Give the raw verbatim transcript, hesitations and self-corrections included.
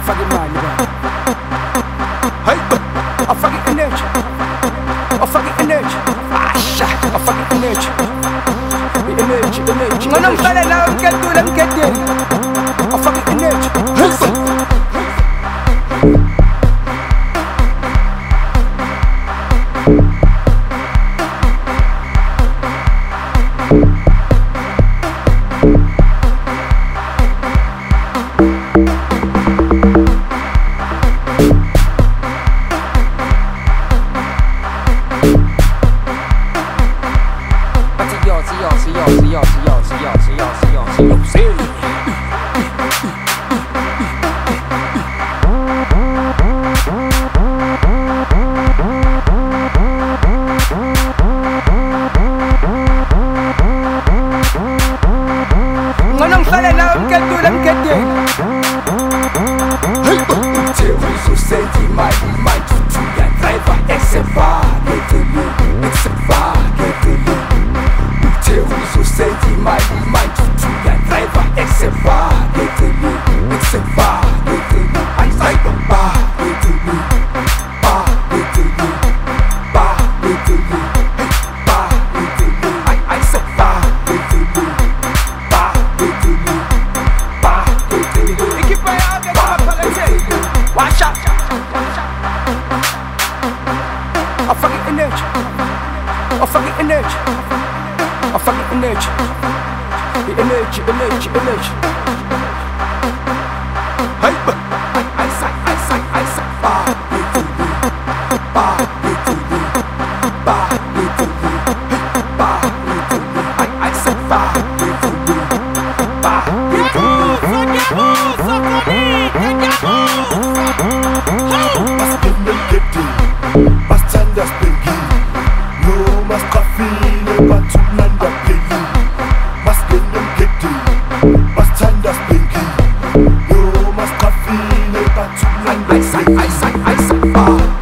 afake imali baba. Hayi afake energy, afake energy, asha afake energy, energy, energy. Ngona ngihlale nawe ngiketule ngiketele, afake energy. Ngona ngihlale nawe ngiketule ngiketele. Uthe uzosenza imali manje uthi uyadriver exevale vele exevale vele. Uthe uzosenza imali manje uthi uyadriver exevale vele exevale vele. Ayisayido ba vele ba vele ba vele ba vele. Ay ayisevale vele ba vele ba vele. Ikhipha yake ngaphakathi. Washa. Afake energy, afake energy, afake energy, energy, energy, energy. Hey, I, I say, I say, I say, ba, bituli, ba, bituli, ba, bituli, ba, bituli. I, I say, ba, bituli, ba, Mas peneliti, mas tandas pengi, no mas kafine batunanda pengi. Mas peneliti, mas tandas pengi, no mas kafine batunanda pengi. I say, I say, I say, ba.